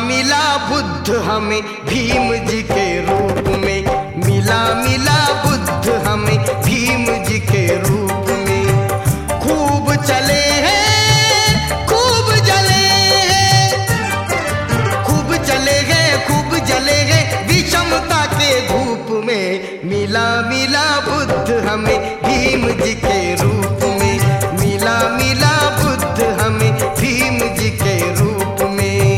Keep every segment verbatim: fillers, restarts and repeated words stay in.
मिला बुद्ध हमें भीम जी के रूप में, मिला मिला बुद्ध हमें भीम जी के रूप में। खूब चले हैं खूब जले हैं, खूब चले गए खूब जले गए विषमता के धूप में। मिला मिला बुद्ध हमें भीम जी के रूप में, मिला मिला बुद्ध हमें भीम जी के रूप में।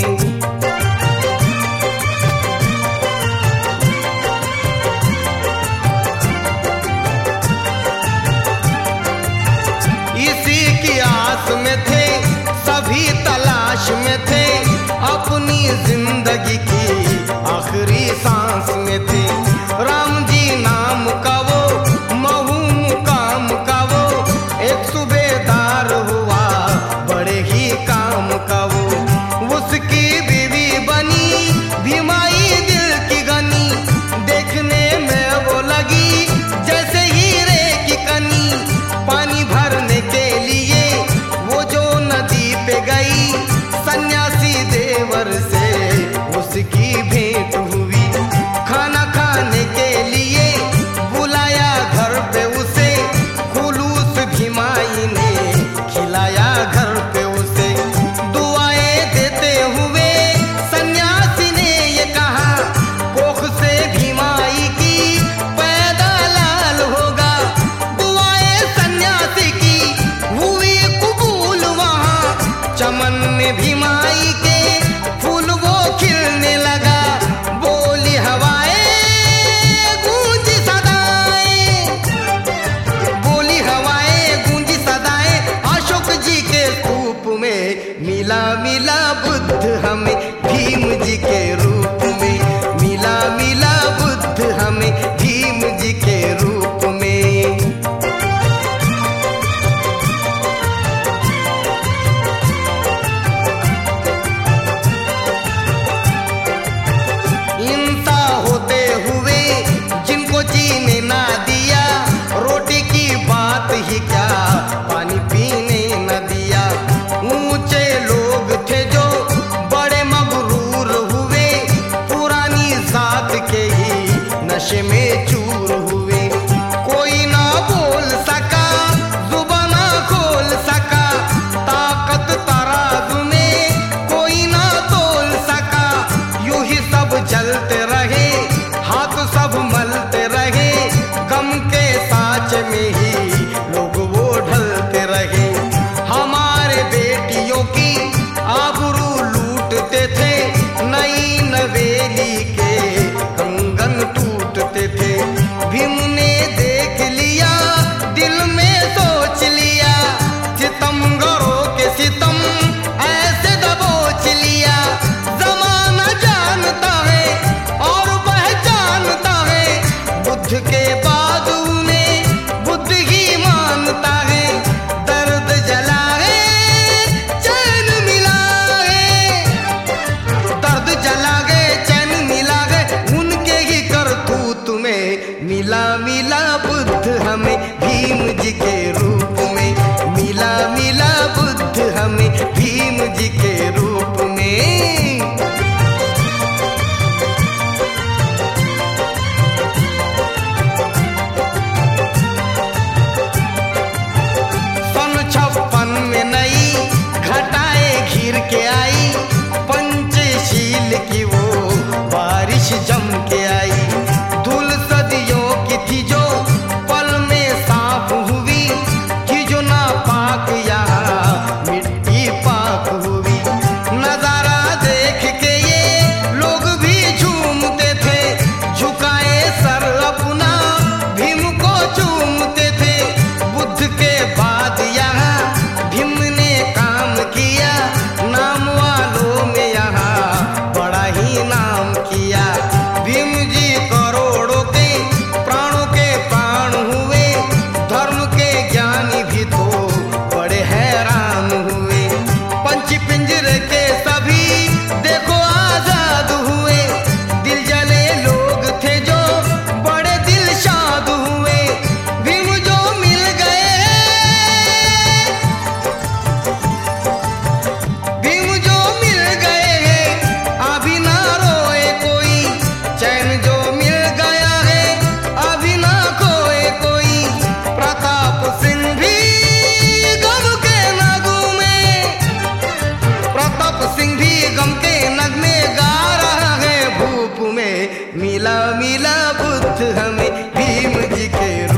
इसी की आस में थे सभी, तलाश में थे अपनी जिंदगी की आखिरी सांस में थे। राम जी नाम का वो महू मुकाम का वो एक सूबेदार हुआ बड़े ही काम का वो। उसकी बीवी बनी भीमाई दिल की गनी, देखने में वो लगी जैसे हीरे की कनी। पानी भरने के लिए वो जो नदी पे गई, सन्यासी देवर से उसकी भेंट हुई। खाना खाने के लिए बुलाया घर पे उसे, खुलूस भीमाई ने खिलाया घर पे उसे। दुआएं देते हुए सन्यासी ने ये कहा, कोख से भीमाई की पैदा लाल होगा। दुआएं सन्यासी की हुई कबूल, वहाँ चमन में भीमाई के फूल वो खिलने लगा। बोली हवाएं गूंजी सदाएं, बोली हवाएं गूंजी सदाएं अशोक जी के स्तूप में। मिला मिला बुद्ध हमें भीम जी के रूप में, मिला मिला बुद्ध हमें भीम जी के रूप में। इंसा होते हुए जिनको जीने ना दिया, रोटी की बात ही क्या पानी पीने न दिया। ऊंचे लोग थे जो बड़े मगरूर हुए, पुरानी जात के ही नशे में चूर हुए। कोई ना बोल सका जुबान ना खोल सका, ताकत तराजू में कोई ना तोल सका। यूं ही सब जलते रहे, हाथ सब मलते रहे, गम के साँच में ही लोग वो ढलते रहे। हमारे बेटियों की आबरू लूटते थे, नई नवेली के कंगन टूटते थे। भीम ने देख लिया दिल में सोच लिया, सितमगरों के सितम ऐसे दबोच लिया। जमाना जानता है और पहचानता है, बुद्ध के बाद उन्हें बुद्ध ही मानता है। दर्द जला है चैन मिला है, दर्द जला गए चैन मिला गए उनके ही करतूत में। मिला मिला बुद्ध हमें भीम जी के रूप में, मिला मिला बुद्ध हमें भीम जी के रूप में। सन छप्पन में नई घटाए घिर के आई, पंचशील की वो बारिश जम के आई। धूल सदियों की थी जो पल में साफ हुई, कि जो ना पाक यहाँ मिट्टी पाक हुई। भीम जी के